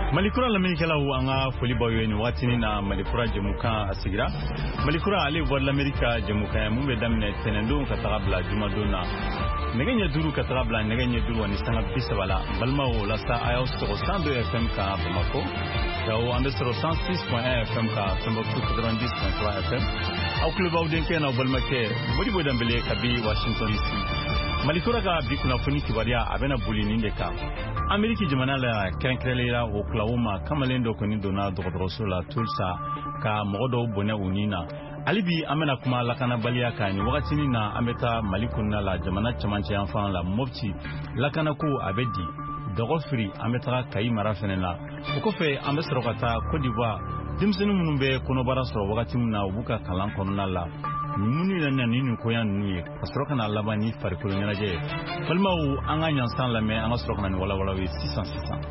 Malikura l'Amérique anga foliba yo ni watini na Malikura jemuka asigira Malikura ale voir l'Amérique jemuka mumbe damne tenendo katarabla jumadona negenye duru katarabla negenye duru ni sanga bisabala balma o lasta ayos 102 FM ka Bamako kao ambesro 106.1 FM ka Tombouctou 90.3 FM au club audenke na balmake modi bodambele kabi Washington DC Malikura ga bikuna funi kibaria abena bulini ndeka Ameriki jamana la kenkrelera Oklahoma kamalendo koni dona dogdroso la Tulsa ka modo bona unina alibi amena kuma lakana balia kani wakati na ameta malikuna la jamana chamanche enfant la mofti lakana ku abedi dogofri ameta kai marafenela ukofe amesrokata Côte d'Ivoire dimsenu munumbe kono baraso wakati na ubuka kalan kono la munu na nini koyan nuye asroka na labani farikulu nyanaje falma u anga nyansan la me anga sroka na wala wala we 600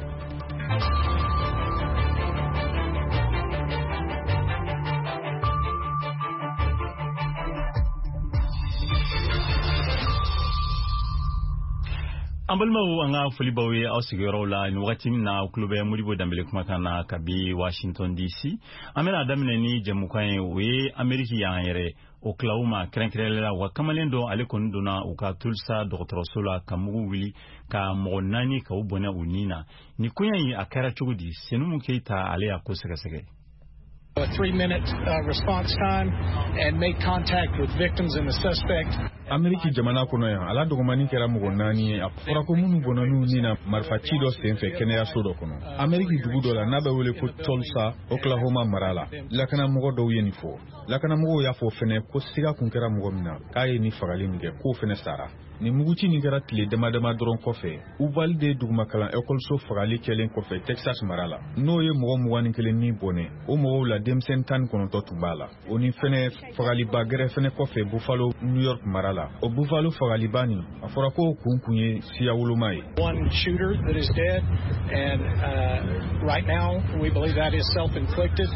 ambalma u anga fulibawe ausigero la ni wakati na klube mudibo dambele kumakana kabi Washington DC amena adamne ni jemukaye we Ameriki yangere Oklahoma krenkrela wa kamalendo ale kondona uka Tulsa doktrosola kamugu wili ka monani ka ubona unina ni kunyanyi akara chugudi senumu keita ale akosekasege a 3-minute response time and make contact with victims and the suspect. Ameriki jamana kono ya ala dogomani kera mugo nani afora ko munu bonanu ni na marfachido senfe kenya sodo kono Ameriki dugudo la nabe wele ko Tulsa Oklahoma marala lakana mugo do yeni fo lakana mugo ya fo fene ko siga kun kera mugo mina kaye ni fagali mige ko fene sara ni muguchi ni kera tile dema dron kofe u valide duguma kala école so fagali kelen kofe Texas marala no ye mugo muwani kelen ni bone o mugo la demsen tan kono to tubala oni fene fagali bagere fene kofe Buffalo New York marala o Buffalo fagalibani afora ko kunkunye siya wulumai one shooter that is dead and right now we believe that is self-inflicted.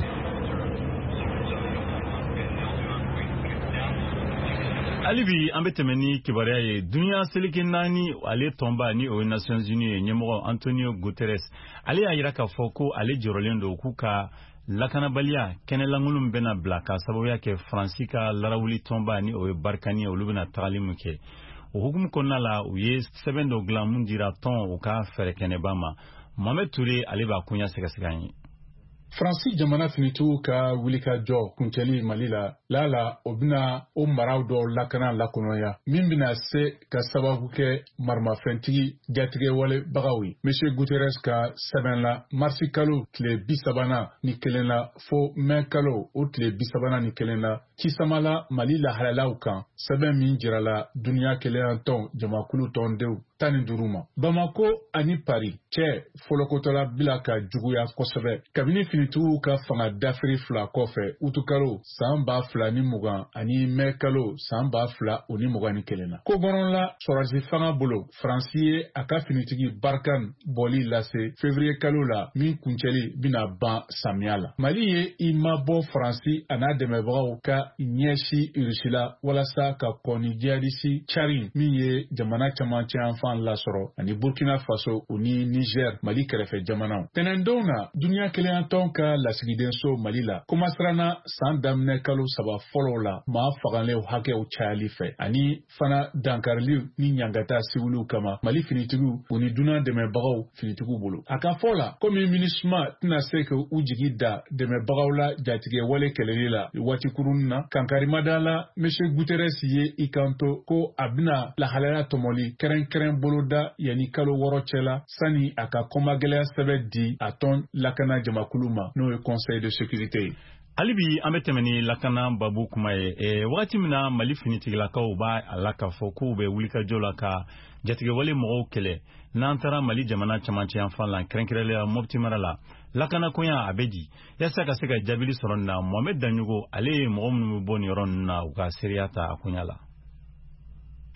alibi ambetemeni kibaraye dunia selike nani ale tomba ni o Nations Unies nyemo Antonio Guterres ale ayira ka foko ale jorolendo kuka lakana balia kenelangulum bena blaka sababu yake Fransika larawuli tomba ni o barkani o lubina talimuke o hukum konna la uye 7 do glamundira ton o ka fere kenebama Mohamed Touré ale ba kunya segaseganyi Fransi jamana finitu ka wulika jo kunteli malila lala obina o maraw do lakana lakonoya mimbina se ka sababu ke marma fentigi jatige wale bagawi Monsieur Guterres ka sabenla marsi kalo tle bisabana ni kelenla fo men kalo o tle bisabana ni kelenla kisamala malila halalaw kan saben min jirala dunia kelen ton jamakulu ton dew tani duruma Bamako ani Paris che folokotola bilaka juguya kosebe kabini finitu ka fanga dafri fla kofe utukalo samba fla ni mugan ani mekalo samba fla oni mugan ni kelena ko goronla sorazi fanga bolo Francie aka finitigi barkan boli lase février kalola min kuncheli bina ban samiala Mali ye imabo Francie ana demebaw ka nyeshi irishila wala sa ka koni diadisi charin min ye jamana chamanche enfant la soro ani Burkina Faso oni Niger Mali kerefe jamana tenendona dunia kelen tonka la sigidenso Malila komasrana san damne kalo saba folo la ma faganle hake o chali fe ani fana dankarli ni nyangata siwulu kama Mali finitigu oni duna deme bagaw finitigu bolo aka fola komi minisma tina seke ujigida deme bagaw la jatige wale kelelila wati kurunna kankari madala Monsieur Guterres ye ikanto ko abna la halala tomoli keren boloda yani kalo worochela sani aka komagele sebe di aton lakana jamakuluma no Conseil de sécurité. alibi ambetemeni lakana babu kumaye wakati mina Mali finitigila ka uba alaka foko be wulika jola ka jatige wale mo kele nantara Mali jamana chamanche enfant la krenkrele mopti marala lakana konya abedi yasa ka sega jabili soronna Mohamed Danyugo ale mo boni ron na uka seriata akunyala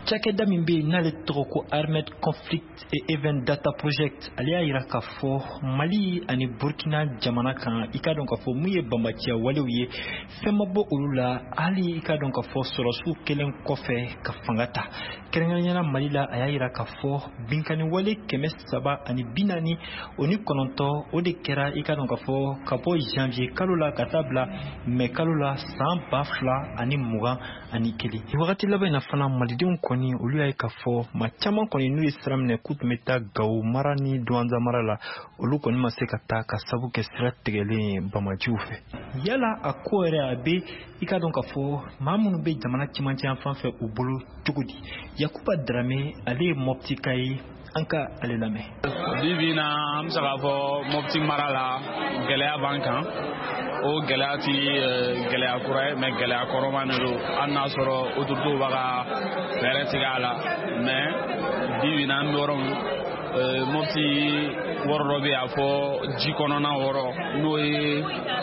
Cakeda Mimbe n'ale toko Armed Conflict et Event Data Project alia iraka fo Mali ani Burkina jamana kan ika donc fo muye bambatia walewye femabo ulula ali ika donc fo sorosu kelen kofe ka fangata kerenganyana Mali la aya iraka fo binkani wale kemes saba ani binani oni kononto ode kera ika donc fo kapo janvier kalula katabla me kalula samba fla ani muga ani keli wakati laba ina fana malidun koni ulu ay kafo ma chaman koni nu islam ne kut meta gaw marani duanza marala ulu koni maseka ta ka sabu ke sira tegele bamajufe yala akoere abe ika donc kafo mamunu be jamana chimanchi enfant fe ubulu tugudi yakuba drame ale mopti kai anka ale lame divina amsaka fo mopti marala gelea bankan o gɛlɛya ti gɛlɛya kura ye mais gɛlɛya kɔrɔman de don hali n'a sɔrɔ autorités baga fɛɛrɛ tigɛ a la mais bi in na an bɛ yɔrɔ min mopti wɔɔrɔ dɔ bɛ yen a fɔ ji kɔnɔna wɔɔrɔ n'o ye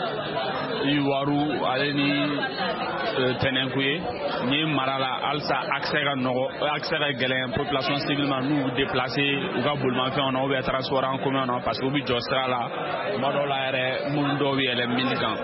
Iwaru ale ni Tɛnɛnku ye ni mara la halisa accès ka gɛlɛn population civile ma n'u déplacé u ka bolimafɛnw na ou bien transport en commun na parce que u bɛ jɔ sira la tuma dɔw la yɛrɛ minnu dɔw bɛ yɛlɛn mili kan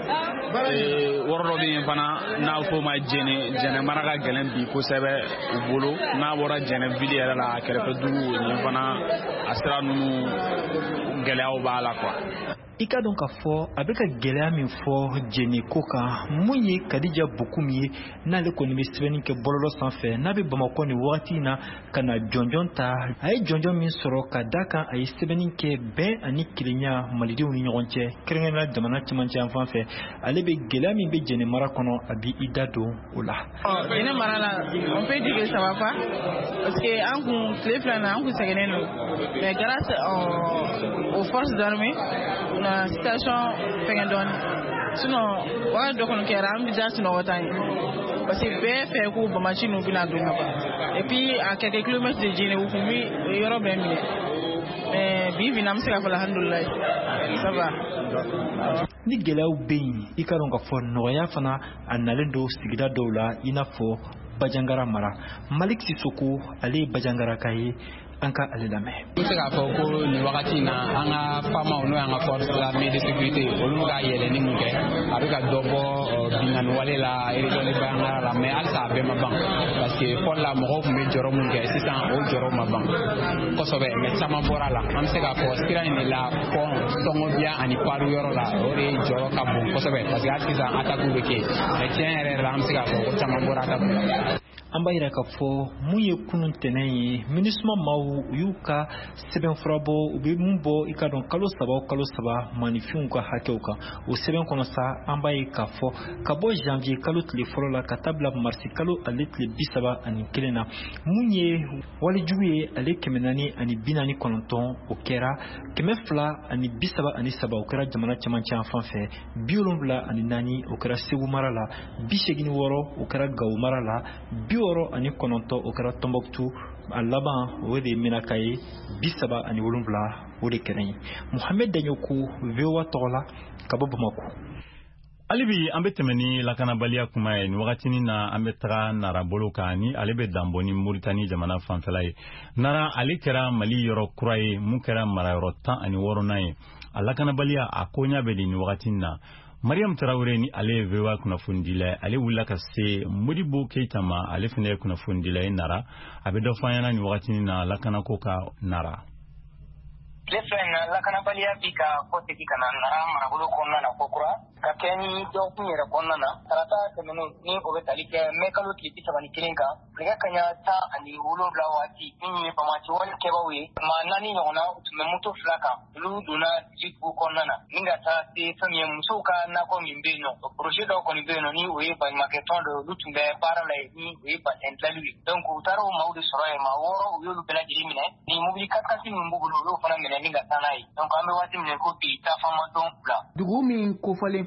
wɔɔrɔ dɔ bɛ yen fana n'a fɔ ma jɛnɛ mara ka gɛlɛn bi kosɛbɛ u bolo n'a bɔra jɛnɛ ville yɛrɛ la a kɛrɛfɛ dugu nin fana a sira ninnu gɛlɛyaw b'a la quoi. Ika donc fo abeka gelea min fo jeni koka munye Kadija Bukumi na le koni misbeni ke bololo sanfɛ na be Bamako ni wagati na kana jonjon ta ay jonjon min sɔrɔ ka daka ay sebeni ke ben ani kilenya malidenw ni ɲɔgɔn cɛ kɛrɛnkɛrɛnna jamana cɛmancɛ yan fan fɛ ale be gelea min be jeni mara kɔnɔ abi ida don o la. Jeni mara la on peut dire que ça va pas parce que an kun tile fila na an kun sɛgɛnnen don mais grâce aux forces d'armée na situation fɛngɛ dɔɔni sinon wagati dɔ kɔni kɛra an bɛ ja sunɔgɔ tan ye parce que bɛɛ fɛ ko bamaci ninnu bɛna don na quoi et puis à quelques kilomètres de Djinné u kun bi yɔrɔ bɛɛ minɛ mais bi bi na an bɛ se ka fɔ alhamdulilayi ça va. Ni gɛlɛyaw bɛ yen i ka dɔn ka fɔ nɔgɔya fana a nalen don sigida dɔw la i n'a fɔ Bajangara mara Malik Sissoko ale ye Bajangara ka ye anka ale lamɛn. N bɛ se k'a fɔ ko nin wagati in na an ka faamaw n'o y'an ka force l'armée de sécurité olu ka yɛlɛnni mun kɛ a bɛ ka dɔ bɔ binganni wale la région de Bajangara la mais halisa a bɛɛ ma ban parce que fɔlɔ la mɔgɔw tun bɛ jɔrɔ mun kɛ sisan o jɔrɔ ma ban kosɛbɛ mais caman bɔra la an bɛ se k'a fɔ sira in de la fɔ Tɔngɔbiya ani Palu yɔrɔ la o de jɔrɔ ka bon kosɛbɛ parce que hali sisan attaque bɛ kɛ mais tiɲɛ yɛrɛ la an bɛ se k'a fɔ ko caman bɔra attaque la. An b'a yira k'a fɔ mun ye kunun tɛnɛn ye MINUSMA maaw u y'u ka sɛbɛnfura bɔ u bɛ mun bɔ i ka dɔn kalo saba maanifinw ka hakɛw kan o sɛbɛn kɔnɔ sa an b'a ye k'a fɔ ka bɔ janvier kalo tile fɔlɔ la ka taa bila marisi kalo ale tile 31 na mun ye walijugu ye ale 449 o kɛra 237 o kɛra jamana cɛmancɛ yan fan fɛ 74 o kɛra Segu mara la 86 o kɛra Gawo mara la 69 o kɛra Tombouctou a laban o de Menaka ye 37 o de kɛra ye Mohamed Danyoku VOA tɔgɔ la ka bɔ Bamako. Alibi an bɛ tɛmɛ ni lakanabaliya kuma ye ni wagatinin na an bɛ taga Nara bolo kan ni ale bɛ danbɔ ni Mauritanie jamana fanfɛla ye. Nara ale kɛra Mali yɔrɔ kura ye mun kɛra marayɔrɔ 16nan ye. A lakanabaliya a koɲa bɛ ni wagatinin na. Mariam Traoré ni ale ye VOA kunnafondila ale wulila ka se Modibo Keita ma ale fana ye kunnafondila ye Nara a bɛ dɔ fɔ an ɲɛna ni wagatinin na lakanako ka Nara. Lakanabaliya bi ka kɔteki ka na Nara marabolo kɔnɔna na kokura ka kɛ ni dɔgɔkun yɛrɛ kɔnɔna na tarata tɛmɛnen ni o bɛ tali kɛ mɛ kalo tile 31 kan nɛgɛ kaɲa 17 waati min ye bamaci wale kɛbaaw ye maa 4 ɲɔgɔnna u tun bɛ moto 2 kan olu donna jibugu kɔnɔna na ni ka taa se fɛn min ye musow ka nakɔ min bɛ yen nɔ o projet dɔw kɔni bɛ yen nɔ ni o ye baɲumankɛ tɔn dɔ olu tun bɛ baara la yen ni o ye bassin dilanli ye donc u taara o maaw de sɔrɔ yen maa 6 u y'olu bɛɛ lajɛlen minɛ ni mobili 4x4 min b'u bolo u y'o fana minɛ ni ka taa n'a ye donc an bɛ waati minɛ ko bi taa fama dɔn bila dugu min kofɔlen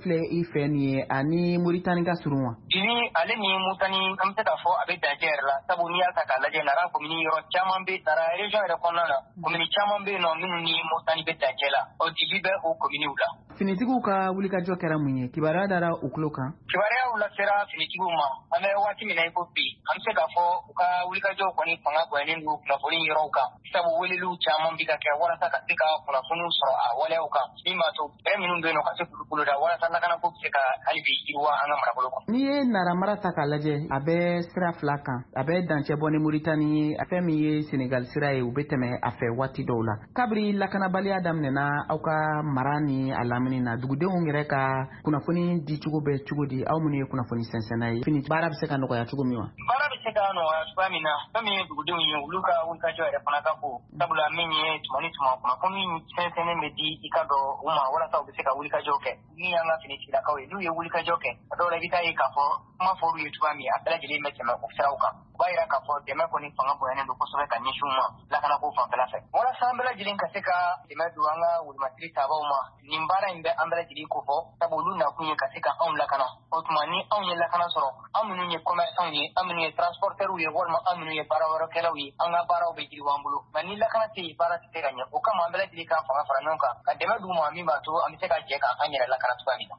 filɛ I fɛ nin ye ani Mauritanie ka surun wa? Ini ale ni Mauritanie an bɛ se k'a fɔ a bɛ dancɛ yɛrɛ la sabu n'i y'a ta k'a lajɛ Nara commune yɔrɔ caman bɛ Nara région yɛrɛ kɔnɔna na commune caman bɛ yen nɔ minnu ni Mauritanie bɛ dancɛ la o dibi bɛ o communew la. Finitigiw ka wulikajɔ kɛra mun ye? Kibaruya dara u tulo kan? Kibaruyaw lasera finitigiw ma an bɛ waati min na I ko bi an bɛ se k'a fɔ u ka wulikajɔ kɔni fanga bonyalen don kunnafoni yɔrɔw kan sabu weleliw caman bɛ ka kɛ walasa ka se ka kunnafoniw sɔrɔ a waleyaw kan min b'a to bɛɛ minnu bɛ yen nɔ ka se k'u bolo da walasa lakanako bɛ se ka hali bi yiriwa an ka marabolo kɔnɔ. N'i ye Nara mara ta k'a lajɛ a bɛ sira fila kan a bɛ dancɛ bɔ ni Mauritanie ye a fɛn min ye Senegal sira ye u bɛ tɛmɛ a fɛ waati dɔw la kabiri lakanabaliya daminɛna aw ka mara ni a lamini na dugudenw yɛrɛ ka kunnafoni di cogo bɛ cogo di aw minnu ye kunnafoni sɛnsɛnna ye fini baara bɛ se ka nɔgɔya cogo min wa? Baara bɛ se ka nɔgɔya cogoya min na fɛn min ye dugudenw ye olu ka wulikajɔ yɛrɛ fana ka ko sabula min ye tuma ni tuma kunnafoni sɛnsɛnnen bɛ di I ka dɔn u ma walasa u bɛ se ka wulikajɔ kɛ min y'an ka finitigilakaw ye n'u ye wulikajɔ kɛ a dɔw la I bɛ taa ye k'a fɔ kuma fɔr'u ye cogoya min a bɛɛ lajɛlen bɛ tɛmɛ o siraw kan u b'a yira k'a fɔ dɛmɛ kɔni fanga bonyalen don kosɛbɛ ka ɲɛsin u ma lakanako fanfɛla fɛ walasa an bɛɛ lajɛlen ka se ka dɛmɛ don an ka wolomatigi taabaw ma nin baara in bɛ an bɛɛ lajɛlen ko fɔ sabu olu nakun ye ka se ka anw lakana o tuma ni anw ye lakana sɔrɔ an minnu ye commerçants ye an minnu ye transporteurs ye walima an minnu ye baara wɛrɛkɛlaw ye an ka baaraw bɛ jiriwa an bolo nka ni lakana tɛ yen baara tɛ se ka ɲɛ o kama an bɛɛ lajɛlen ka fanga fara ɲɔgɔn kan ka dɛmɛ d'u ma min b'a to an bɛ se ka jɛ ka an yɛrɛ lakana cogoya min na.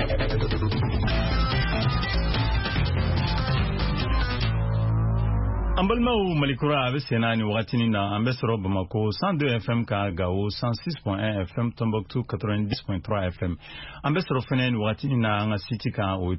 An balimaw Malikura a bɛ sen na ni wagati na an bɛ sɔrɔ Bamako 102 FM ka Gao 106.1 FM Tombouctou 90.3 FM an bɛ sɔrɔ fɛnɛ ni wagati na an ka site kan o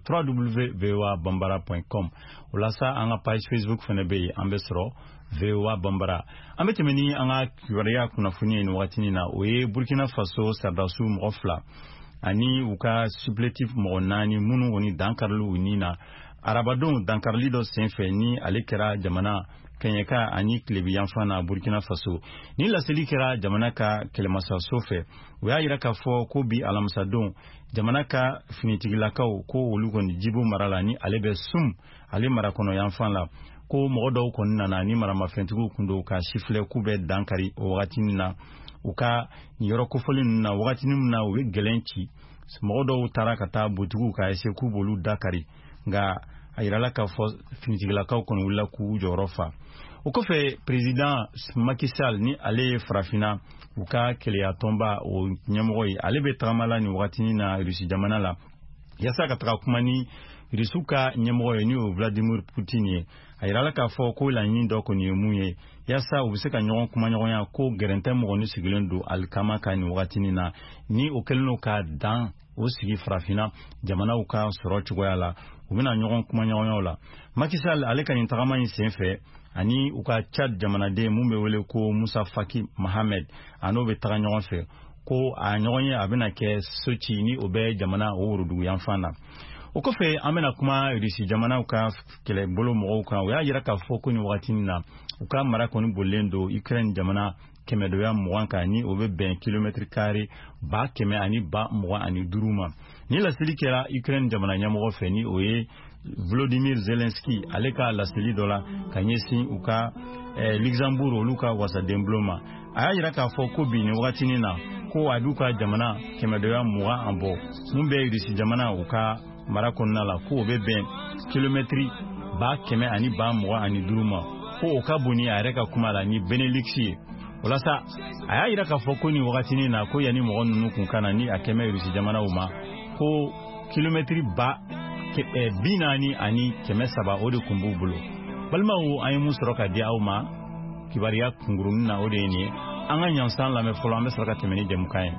www.voabambara.com o la sa an ka page Facebook fɛnɛ bɛ yen an bɛ sɔrɔ VOA Bambara an bɛ tɛmɛ ni an ka kibaruya kunnafoni ni wagati na o ye Burkina Faso Sardasou mɔgɔ 2 ani u ka supplétif mɔgɔ 4 minnu kɔni dankariliw ni na Arabadon dankarili dɔ senfɛ ni ale kɛra jamana kɛɲɛka ani tilebiyanfan na Burkina Faso ni laseli kɛra jamana ka kɛlɛmasaso fɛ u y'a yira k'a fɔ ko bi alamisadon jamana ka finitigilakaw ko olu kɔni Djibo mara la ni ale bɛ Sum ale mara kɔnɔ yanfan la ko mɔgɔ dɔw kɔni nana ni maramafɛntigiw kun do ka sifilɛ k'u bɛ dankari o wagati na u ka yɔrɔ kofɔli ninnu na wagati min na u bɛ gɛlɛn ci mɔgɔ dɔw taara ka taa butigiw ka ese k'u b'olu dakari nka a yirala k'a fɔ finitigilakaw kɔni wulila k'u jɔyɔrɔ fa o kɔfɛ président Macky Sall ni ale ye farafina u ka kɛlɛya tɔnba o ɲɛmɔgɔ ye ale bɛ tagamala ni wagati na Russie jamana la yasa ka taga kuma ni Russie ka ɲɛmɔgɔ ye ni o Vladimir Poutine ye a yirala k'a fɔ ko laɲini dɔ kɔni ye mun ye yasa u bɛ se ka ɲɔgɔn kuma ɲɔgɔnya ko gɛrɛntɛ mɔgɔ ni sigilen don alikama ka ni wagati na ni o kɛlen don ka dan o sigi farafina jamanaw ka sɔrɔ cogoya la u bɛna ɲɔgɔn kuma ɲɔgɔnyaw la Macky Sall ale ka nin tagama in senfɛ ani u ka Tchad jamanaden mun bɛ wele ko Musa Faki Mohamed an'o bɛ taga ɲɔgɔn fɛ ko a ɲɔgɔn ye a bɛna kɛ Sochi ni o bɛ jamana o worodugu yanfan na o kɔfɛ an bɛna kuma Russie jamanaw ka kɛlɛbolo mɔgɔw kan u y'a yira k'a fɔ ko ni wagati na u ka mara kɔni bolilen don Ukraine jamana kɛmɛdoya 20 kan ni o bɛ bɛn kilomètre carré 100 ani 25 ma ni laseli kɛra Ukraine jamana ɲɛmɔgɔ fɛ ni o ye Volodymyr Zelensky ale ka laseli dɔ la ka ɲɛsin u ka Luxembourg olu ka wasaden bulon ma a y'a yira k'a fɔ ko bi ni wagati na ko a b'u ka jamana kɛmɛdoya 20 an bɔ mun bɛ Russie jamana u ka mara kɔnɔna la ko o bɛ bɛn kilomètre 100 ani 25 ma ko o ka bon ni a yɛrɛ ka kuma la ni Benelux ye walasa a y'a yira k'a fɔ ko ni wagati na ko yanni mɔgɔ ninnu kun kana ni a kɛmɛ Russie jamanaw ma ko kilomètre 40 ani 300 o de kun b'u bolo balimaw an ye mun sɔrɔ ka di aw ma kibaruya kungurunin na o de ye nin ye an ka ɲansan lamɛn fɔlɔ an bɛ sɔrɔ ka tɛmɛ ni jɛmukan ye.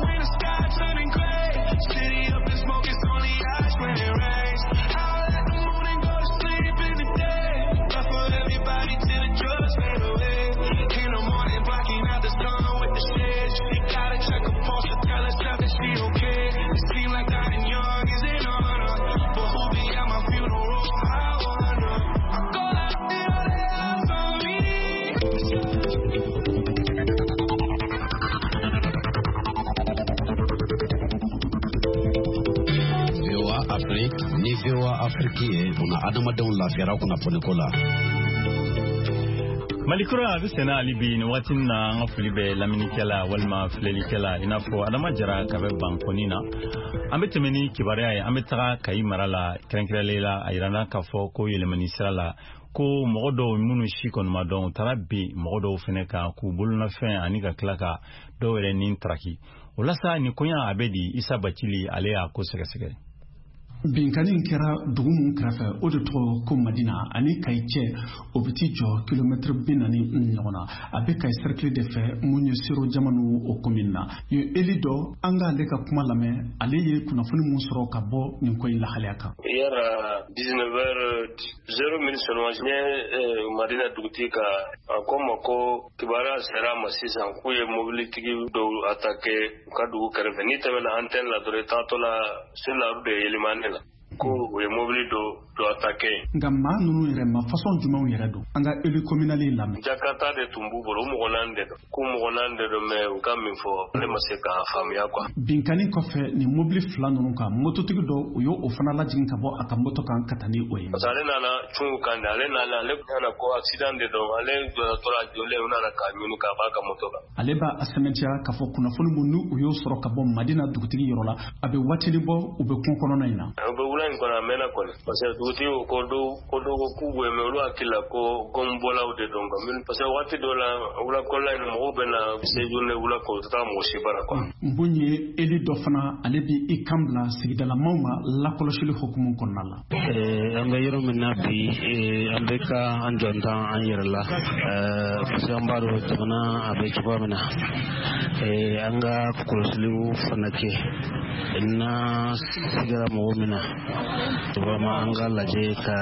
City up in smoke, it's only ice when it rains. I'll let the moon Afrique ni VOA Afrique una adamadenw lafiyara kunnafoni ko la. Malikura abisena alibi ni watin na ngafuli laminikela walma flelikela inafo adama jara kabe bankonina ambetemeni kibarea ya ambetaka kai marala krenkelela ayirana kafo ko yelemani sala ko mogodo munu shikon madon tarabi mogodo feneka ku buluna fen aniga klaka dowere nin traki ulasa ni kunya abedi isa bachili alea ko segesege Binkanin kera dugumun krafa odoto ko Madina ani kaiche obitijo kilometre binani nyona abe kai cercle de fe munyo siro jamanu o komina yo elido anga leka kuma lame aleye kuna funi musoro kabo ninko ila haliaka yara 19h00 sonwajne Madina dugutika ko kibara sera masisa kuye mobility do atake kadu kerveni tawela antenne la dore tatola sur la route de Yelimane ko we mobile do attaquer ngamma nunu yere ma façon juma yere do anga elu communale lam Jakarta de tumbu bolo mo gonande do me ukammi fo le maseka famia kwa binkani ko fe ni mobile flan nunu ka moto tigi do yo ofana la jinka bo aka moto kan katani oyi sale nana chungu kande ale nana le kana ko accident de do ale do tola jole una na ka nyuni ka baka moto ba ale ba asemetia ka fo kuna fo mu yo soro ka bo Madina dugutigi yorola abe watini bo ube konkono na ina kona mena kone parce que duti ko do kubwe me lo akila ko gombola ude donga min parce que wati dola ula kola ni mo bena sejune ula ko ta mo shibara ko mbunye eli dofana alebi ikambla sigidala mauma la koloshili hukumu konala anga yoro menna bi ambeka anjonta anyirla parce que ambaro tona abe kiba mena anga koloshili fanake na sigara mo mena vraiment anga laje ka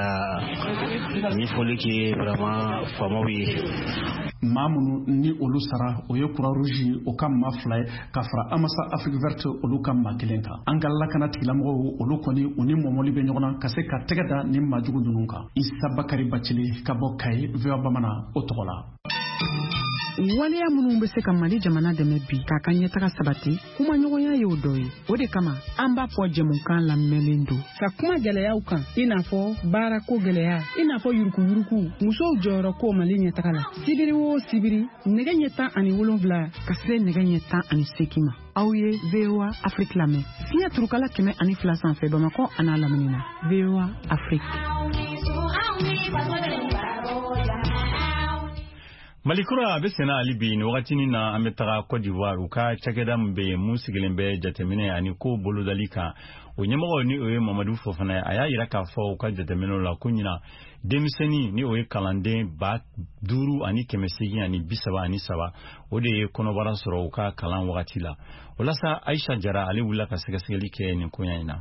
ni foliki vraiment famawi mamunu ni olu sara o ye kura rouge o kam maflay ka fara amasa Afrique verte olu kam makelenka anga lakana tilamogo olu koni oni momoli be nyogona ka se ka tegada ni majugu dununka Isa Bakari Bachili kabokai veo bamana otola waleya minnu bɛ se ka Mali jamana dɛmɛ bi k'a ka ɲɛtaga sabati kuma ɲɔgɔnya y'o dɔ ye o de kama an b'a fɔ jɛmukan lamɛnlen don ka kuma gɛlɛyaw kan i n'a fɔ baarako gɛlɛya i n'a fɔ yuruguyurugu musow jɔyɔrɔ ko Mali ɲɛtaga la sibiri o sibiri nɛgɛ ɲɛ 17 ka se nɛgɛ ɲɛ 18 ma aw ye VOA Afrique lamɛn fiɲɛ turukala 102 sanfɛ Bamakɔ a n'a lamini na VOA Afrique. Malikura abesena alibi ni wakati na ametaka Cote d'Ivoire uka chakeda mbe musigilembe jatemine ani ko boludalika onyemago ni oye Mamadou Fofana aya iraka fo uka jatemino la kunyina demiseni ni oye kalande ba duru ani kemesegi ani bisaba ani saba ode konobara soro uka kalan wakati la olasa Aisha Jara ali wula kasegaseli ke ni kunyina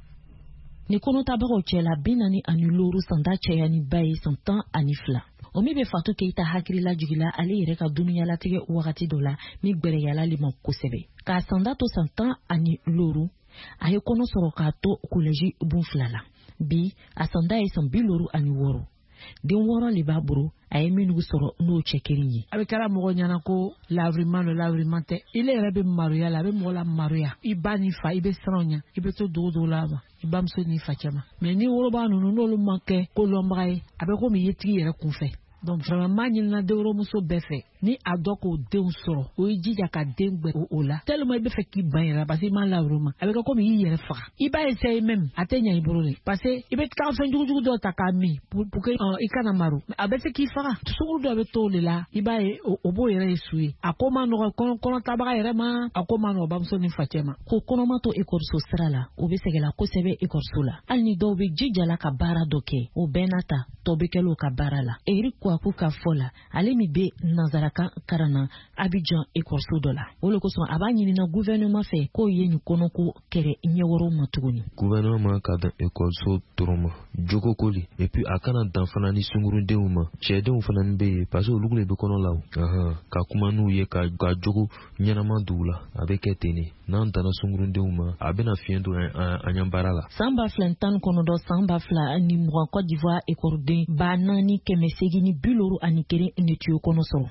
ni kono tabaro chela binani ani loro sanda cheyani bayi santan ani fla omi be Fatou Keita hakirila jugila ale yɛrɛ ka dunuya latigɛ wagati dɔ la ni gbɛrɛyala liman kosɛbɛ k'a sanda to santan ani loro a ye kɔnɔ sɔrɔ k'a to koleji bun fila la bi a sanda ye san 76 den 6 le b'a bolo a ye minnu sɔrɔ n'o cɛ kelen ye a bɛ kɛra mɔgɔ ɲɛna ko lavriman tɛ ile yɛrɛ bɛ maruya la a bɛ mɔgɔ la maruya i ba ni fa i bɛ siran ɲɛ i bɛ to dogo la ma i bamuso ni fa cɛ ma mais ni woloba ninnu n'olu ma kɛ ko lɔnbaga ye a bɛ komi i ye tigi yɛrɛ kunfɛ donc vraiment ma ɲinina denwolomuso bɛɛ fɛ ni a dɔ k'o denw sɔrɔ o ye jija ka den gbɛ o la tellement i bɛ fɛ k'i ban yɛrɛ parce que i m'a lavrima a bɛ kɛ komi i y'i yɛrɛ faga i b'a essayer même a tɛ ɲɛ i bolo de parce que i bɛ taa fɛn jugujugu dɔ ta k'a min pour que i kana maru a bɛ se k'i faga sukuru dɔ bɛ to o de la i b'a ye o b'o yɛrɛ ye su ye a ko ma nɔgɔ kɔnɔ tabaga yɛrɛ ma a ko ma nɔgɔ bamuso ni facɛ ma ko kɔnɔma to ekɔliso sira la o bɛ sɛgɛla kosɛbɛ ekɔliso la hali ni dɔw bɛ jijala ka baara dɔ kɛ o bɛɛ n'a ta tɔ bɛ kɛl'o ka baara la Eric Kwaku ka fɔ la ale min bɛ nanzarakan karanna Abidjan ekɔliso dɔ la o le kosɔn a b'a ɲinina gouvernement fɛ k'o ye nin kɔnɔko kɛrɛ ɲɛwɔrɔw ma tuguni gouvernement ka dan ekɔliso dɔrɔn ma jogo koli et puis a kana dan fana ni sungurudenw ma cɛdenw fana bɛ yen parce que olu de bɛ kɔnɔ la o ka kuma n'u ye ka jogo ɲɛnama d'u la a bɛ kɛ ten de n'an danna sungurudenw ma a bɛna fiɲɛ don an ɲɛ baara la san 2019 san 2020 Côte d'Ivoire ekɔliden 4,870 ni tuyo kɔnɔ sɔrɔ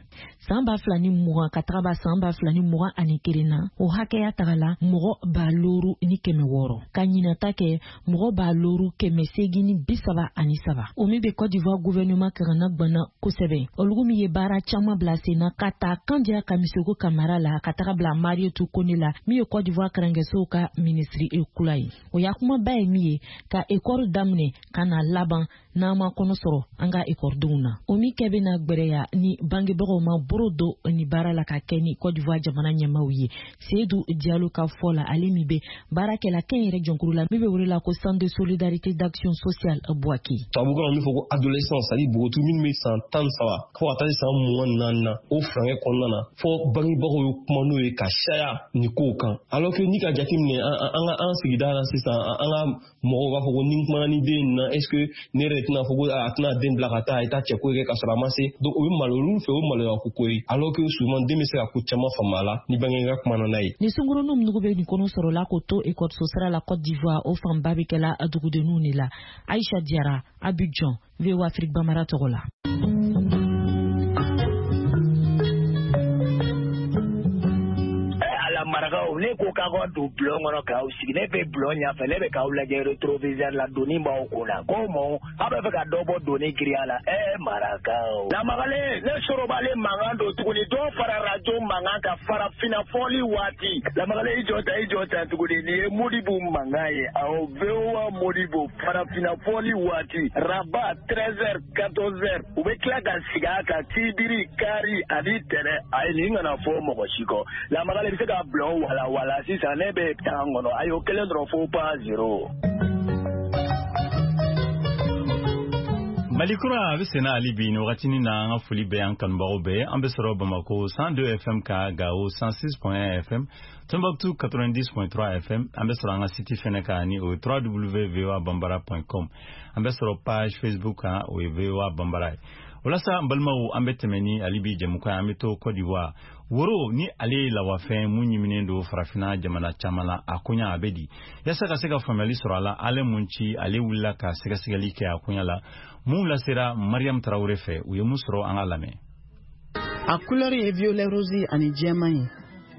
Samba flani mugan ka taga ba samba flani mugan ani kirina o hakɛya tagala mɔgɔ ba loru ni kɛmɛ wɔɔrɔ ka ɲinata kɛ mɔgɔ ba loru kɛmɛ segini bisaba ani saba o min bɛ Côte d'Ivoire gouvernement kɛrana gbanna kosɛbɛ olugu min ye baara caman bila sen na ka taa kandiya kamisoko kamara la ka taga bila Marietou Kone la min ye Côte d'Ivoire kɛrɛnkɛsow ka ministre ekula ye o ya kuma ba ye min ye ka ekɔri daminɛ ka na laban n'an ma kɔnɔ sɔrɔ an ka ekɔridenw na o min kɛ bɛna gbɛrɛya ni bangebagaw ma boro do ni baara la ka kɛ ni Côte d'Ivoire jamana ɲɛmaw ye Seydou Diallo ka fɔ la ale min bɛ baarakɛla kɛn yɛrɛ jɔnkuru la min bɛ wele la ko Centre de solidarité d'action sociale Bouaki. Tabukan min fɔ ko adolescence c'est-à-dire bogotu min bɛ san 13 fo ka taa san 24 na o furankɛ kɔnɔna na fo bangebagaw ye kuma n'o ye ka caya ni kow kan alors que ni ka jateminɛ an sigida la sisan an ka mɔgɔw b'a fɔ ko ni kumana ni den na est-ce que ne yɛrɛ tɛna fɔ ko a tɛna den bila ka taa a ye taa cɛko kɛ ka sɔrɔ a ma se donc o bɛ malo olu fɛ o maloya ko koyi alors que souvent den bɛ se ka ko caman faamu a la ni bangeka kumana n'a ye. Ni sunkuruninw nugu bɛ nin kɔnɔ sɔrɔ la k'o to ekɔliso sira la Côte d'Ivoire o fanba bɛ kɛla dugudenninw de la Aïcha Diarra Abidjan VOA Afrique Bamara tɔgɔ la. Marakaw ne ko ka ko do blon ngono ka o sigi ne be blon nya fe ne be ka o lajɛ retroviseur la doni ba o kona komo abe fe ka dobo doni kriala marakaw la magale ne soro bale mangando tuguni do fara radio manganga fara fina foli wati la magale ijota tuguni ni modibu mangaye au vewa modibu fara fina foli wati Rabat 13h 14h ube kla ka siga ka tibiri kari adi tere ay ni ngana fo mo shiko la magale bi se ka blon wala sisan ne bɛ tan kɔnɔ a y'o kelen dɔrɔn fo pas 0. Malikura a bɛ senna hali bi ni wagatinin na an ka foli bɛ an kanubagaw bɛɛ an bɛ sɔrɔ Bamako 102 FM ka Gao 106.1 FM Tombouctou 90.3 FM an bɛ sɔrɔ an ka site fɛnɛ kan ni o ye www.voabambara.com an bɛ sɔrɔ page Facebook kan o ye VOA Bambara ye. Walasa an balimaw an bɛ tɛmɛ ni hali bi jɛmukan an bɛ to Côte d'Ivoire woro ni ale lawafɛn mun ɲiminen don farafina jamana caman la a koɲa a bɛ di yasa ka se ka faamuyali sɔrɔ a la ale mun ci ale wulila ka sɛgɛsɛgɛli kɛ a koɲa la mun lasera Mariam Traoré fɛ u ye mun sɔrɔ an ka lamɛn. A couleur ye violet rose ani jɛman ye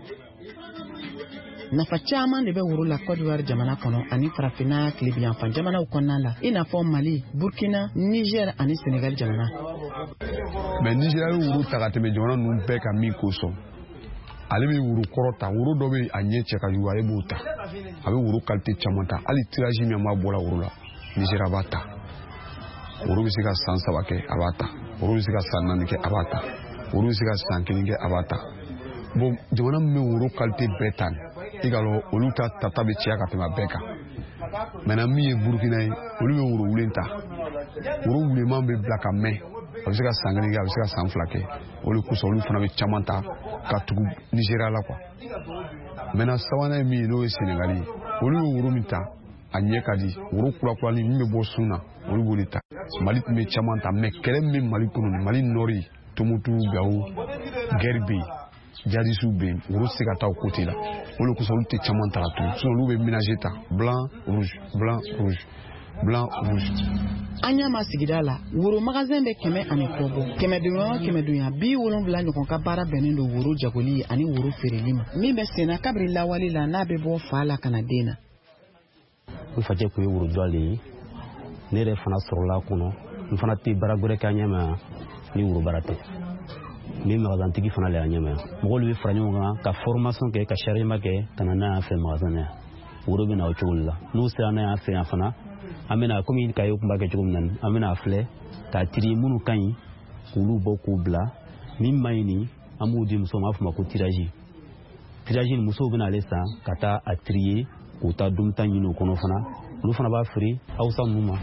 nafa caman de bɛ woro la Côte d'Ivoire jamana kɔnɔ ani farafina tilebiyanfan jamanaw kɔnɔna la i n'a fɔ Mali, Burkina, Niger ani Senegal jamana. Mais Niger ye woro ta ka tɛmɛ jamana ninnu bɛɛ ka min kosɔn ale bɛ woro kɔrɔ ta woro dɔ bɛ a ɲɛ cɛ ka jugu ale b'o ta a bɛ woro qualité caman ta hali tirage min b'a bɔ la woro la Niger a b'a ta woro bɛ se ka san 3 kɛ a b'a ta woro bɛ se ka san 4 kɛ a b'a ta woro bɛ se ka san 1 kɛ a b'a ta bon jamana min bɛ woro qualité bɛɛ ta i ka lɔ olu ta tata bɛ caya ka tɛmɛ a bɛɛ kan maintenant min ye Burkina ye olu bɛ woro wulen ta woro wuleman bɛ bila ka mɛn a bɛ se ka san 1 kɛ a bɛ se ka san 2 kɛ o de kosɔn olu fana bɛ caman ta ka tugu Nigeria la quoi maintenant sabanan ye min ye n'o ye Senegal ye olu bɛ woro min ta a ɲɛ ka di woro kurakurani min bɛ bɔ sun na olu b'o de ta Mali tun bɛ caman ta mais kɛlɛ min bɛ Mali kɔnɔ Mali nɔri Tombouctou Gao guerre bɛ yen jadisiw bɛ yen woro se ka taa o côté la olu kosɔn olu tɛ caman ta ka tugu sinon olu bɛ ménager ta blanc rouge blanc rouge blanc rouge. An y'a ma sigida la woro magasin bɛ 100 ani kɔ bɔ 100 70 ɲɔgɔn ka baara bɛnnen don woro jagoli ani woro feereli ma min bɛ senna kabiri lawali la n'a bɛ bɔ fa la kana den na. N facɛ kun ye woro jɔlen ye ne yɛrɛ fana sɔrɔla a kɔnɔ n fana tɛ baara wɛrɛ kɛ a ɲɛma ni woro baara tɛ n bɛ magasin tigi fana le a ɲɛma mɔgɔw bɛ fara ɲɔgɔn kan ka formation kɛ ka chargement kɛ ka na n'a y'a fɛ magasin na yan woro bɛ na o cogo la n'u sera n'a y'a fɛ yan fana an bɛna komi ka ye kun b'a kɛ cogo min na an bɛna filɛ k'a tiri minnu ka ɲi k'olu bɔ k'u bila min ma ɲi nin an b'u di musow ma b'a fɔ ma ko tirage nin musow bɛna ale san ka taa a trier k'u ta dunta ɲini o kɔnɔ fana olu fana b'a feere awusa ninnu ma.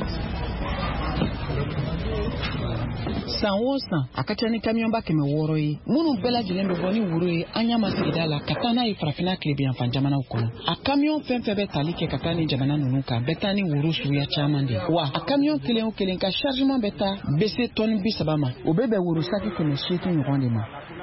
San o san a ka ca ni camion ba 600 ye minnu bɛɛ lajɛlen bɛ bɔ ni woro ye an ɲama sigida la ka taa n'a ye farafina tilebiyanfan jamanaw kɔnɔ a camion fɛn fɛn bɛ tali kɛ ka taa ni jamana ninnu kan bɛ taa ni woro suguya caman de wa a camion kelen o kelen ka chargement bɛ taa bese tɔni 30 ma o bɛ bɛn woro saki 800 ɲɔgɔn de ma.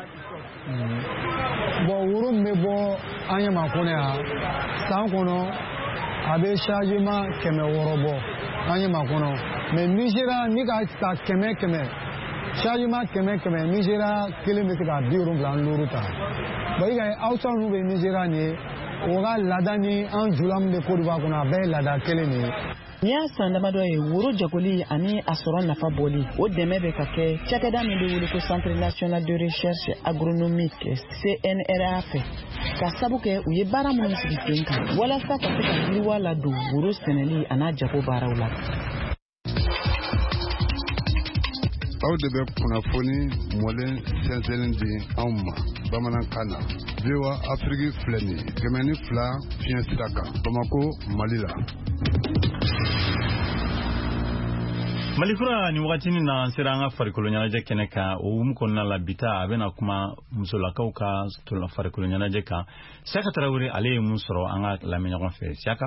Bon woro min bɛ bɔ an ɲama kɔnɔ yan san kɔnɔ a bɛ chargement 600 bɔ an ɲama kɔnɔ mais Nigéria ni ka ta 100 chargement kɛmɛ Nigeria kelen bɛ se ka 70 luru ta bon i ka ye Hausa ninnu bɛ Nigeria ni o ka laada ni an jula min bɛ Côte d'Ivoire kɔnɔ a bɛɛ ye laada kelen de ye. N'i y'a san damadɔ ye woro jagoli ani a sɔrɔ nafa bɔli o dɛmɛ bɛ ka kɛ cakɛda min bɛ wele ko Centre National de Recherche Agronomique CNRA fɛ ka sabu kɛ u ye baara minnu sigi sen kan walasa ka se ka yiriwa ladon woro sɛnɛli a n'a jago baaraw la. Aw de bɛ kunnafoni mɔlen sɛnsɛnni di anw ma bamanankan na. VOA Afrique filɛ nin ye 102 fiɲɛ sira kan Bamako Mali la. Malikura ni wagati ni na sera an ka farikolo ɲɛnajɛ kɛnɛ kan o hukumu kɔnɔna la bi ta a bɛna kuma musolakaw ka farikolo ɲɛnajɛ kan. Siaka Tarawele ale ye mun sɔrɔ an ka lamɛn ɲɔgɔn fɛ. Siaka.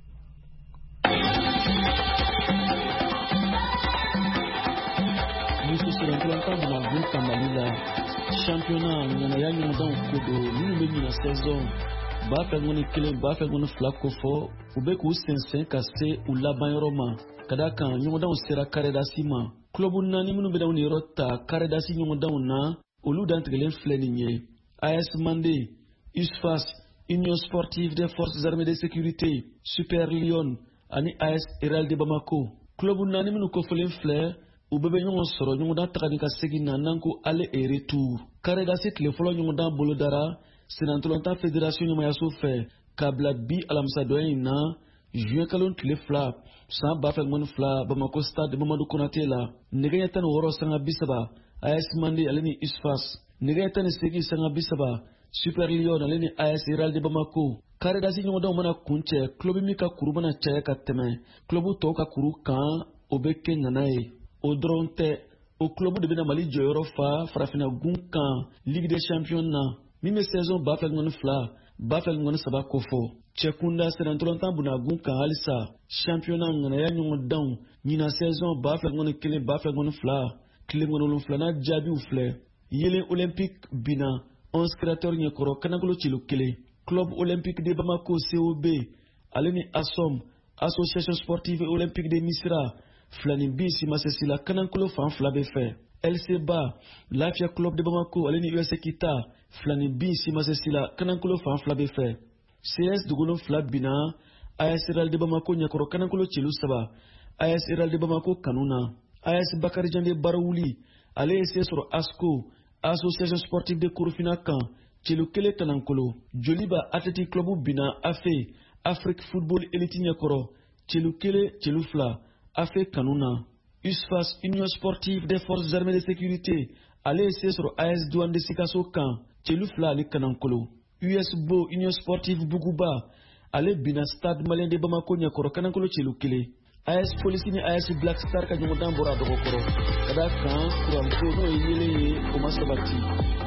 Muso sɛbɛntilantan bɛna gun ka Mali la championnat ɲɛnaya ɲɔgɔndanw ko don minnu bɛ ɲina saison b'a fɛ ŋɔni 1 b'a fɛ ŋɔni 2 ko fɔ u bɛ k'u sɛnsɛn ka se u laban yɔrɔ ma ka da kan ɲɔgɔndanw sera karedasi ma club 4 minnu bɛ ni yɔrɔ ta karedasi ɲɔgɔndanw na olu dantigɛlen filɛ nin ye AS Mandé, USFAS, Union Sportive des Forces Armées de Sécurité, Super Lyon ani AS Herald de Bamako club 4 minnu kofɔlen filɛ u bɛɛ bɛ ɲɔgɔn sɔrɔ ɲɔgɔndan tagani ka segin na n'an ko aller et retour karedasi tile fɔlɔ ɲɔgɔndan bolodara Senatolonta Fédération ɲɛmayaso fɛ k'a bila bi alamisadɔnya in na juin kalo tile 2 san 2002 Bamako stade Mamadou Konaté la nɛgɛ ɲɛ 16 sanga 30 AS Mandé ale ni USFAS nɛgɛ ɲɛ 18 sanga 30 Super Lyon ale ni AS Herald de Bamako karedasi ɲɔgɔndanw mana kuncɛ club min ka kuru mana caya ka tɛmɛ club tɔw ka kuru kan o bɛ kɛ ŋana ye o dɔrɔn tɛ o club de bɛna Mali jɔyɔrɔ fa farafinna gun kan Ligue des Champions na min bɛ saison 2002 2003 ko fɔ cɛkunda sɛnɛntɔlɔntan bunagun kan halisa championnat ŋanaya ɲɔgɔndanw ɲina saison 2001 2002 tile 7 jaabiw filɛ yelen olympique bina 11 créateurs ɲɛkɔrɔ kanagolo cilo 1 club olympique de Bamako COB ale ni ASOM association sportive olympique de Misira filani bi simasesi la kanagolo fan 2 bɛ fɛ LCBA Lafia club de Bamako ale ni US Kita filani bi simasesi la kanagolo fan 2 bɛ fɛ CS dugulon 2 bina AS Herald de Bamako ɲɛkɔrɔ kanagolo cilo 3 AS Herald de Bamako kanuna AS Bakarijan de Barawuli ale ye se sɔrɔ ASCO association sportive de Korofina kan cilo 1 kanagolo Joliba Athletic club bina AFE Afrique football elite ɲɛkɔrɔ cilo 1 cilo 2 AFE kanuna USFAS Union Sportive des Forces Armées de Sécurité ale ye se sɔrɔ AS Douane de Sikaso kan cilo 2 ani kanagolo USBO Union Sportive Buguba ale bina Stade Malien de Bamako ɲɛkɔrɔ kanagolo cilo 1 AS Police ni AS Black Star ka ɲɔgɔndan bɔra a dɔgɔkɔrɔ ka da kan kuranko n'o ye yelen ye o ma sabati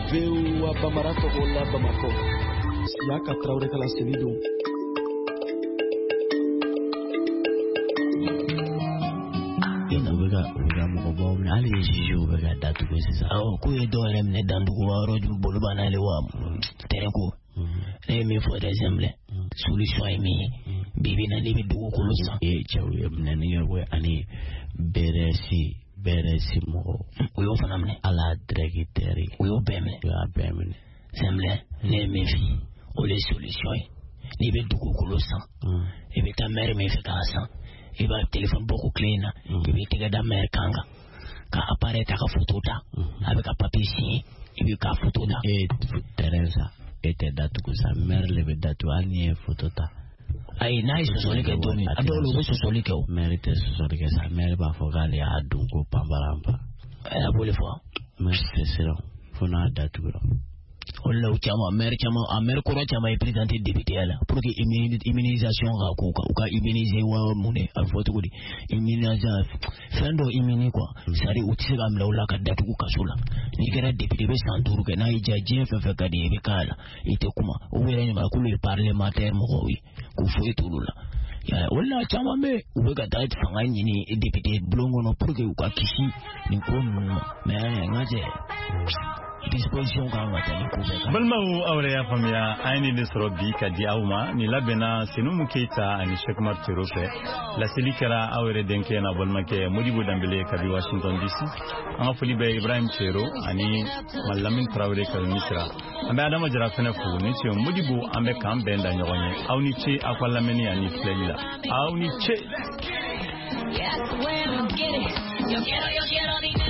VOA Bambara tɔgɔ la Bamako Siaka Tarawele ka laseli don. hali jijo bɛ ka datugu sisan k'u ye dɔw yɛrɛ minɛ dandugu yɔrɔ bolo b'a n'ale wa terrain ko ne ye min fɔ exemple solution ye min ye bibi na ne bɛ dugukolo san cɛw ye minɛ ni yɛrɛ ani bɛrɛsi mɔgɔ o y'o fana minɛ ala directeur o y'o bɛɛ minɛ exemple ne ye min f'i ye o de ye solution ye n'i bɛ dugukolo san i bɛ taa maire min fɛ k'a san i b'a téléphone bɔ ko clé in na i b'i tɛgɛ da maire kan ka appareil ta ka photo ta a bɛ ka papier signé i bɛ ka photo ta terrain sa e tɛ datugu sa maire le bɛ datugu hali n'i ye photo ta ayi n'a ye sɔsɔli kɛ don min a dɔw la u bɛ sɔsɔli kɛ o maire tɛ sɔsɔli kɛ sa maire b'a fɔ k'ale y'a dun ko panbaranpa a b'o de fɔ maire tɛ siran fo n'a datugura o la caman maire caman a maire kɔrɔ caman ye présenté député la pour que immunisation ka k'u kan u ka immuniser wa mun de a bɛ fɔ cogo di immunisation fɛn dɔ immuni quoi c'est-à-dire u tɛ se ka minɛ u la ka datugu kaso la n'i kɛra député i bɛ san 5 kɛ n'a y'i diya diɲɛ fɛn fɛn ka di i bɛ k'a la i tɛ kuma o yɛrɛ ɲuman k'olu ye parlementaire mɔgɔw ye k'u foyi t'olu la o la caman bɛ u bɛ ka taa fanga ɲini député bulon kɔnɔ pour que u ka kisi nin ko ninnu ma mais n ka cɛ disposition kan ka tani ko bɛɛ kan. balimaw aw yɛrɛ y'a faamuya an ye nin de sɔrɔ bi ka di aw ma nin labɛnna Senumu Keyita ani Cheikh Umar Tero fɛ laseli kɛra aw yɛrɛ denkɛ n'a balimakɛ Modibo Dambele kabi Washington DC an ka foli bɛ Ibrahim Tero ani Malamin Traore kabi Misira an bɛ Adama Jara fɛnɛ fo ni cɛ Modibo an bɛ k'an bɛn da ɲɔgɔn ye aw ni ce aw ka lamɛnni ani filɛli la aw ni ce. Yes, when I get it, yo quiero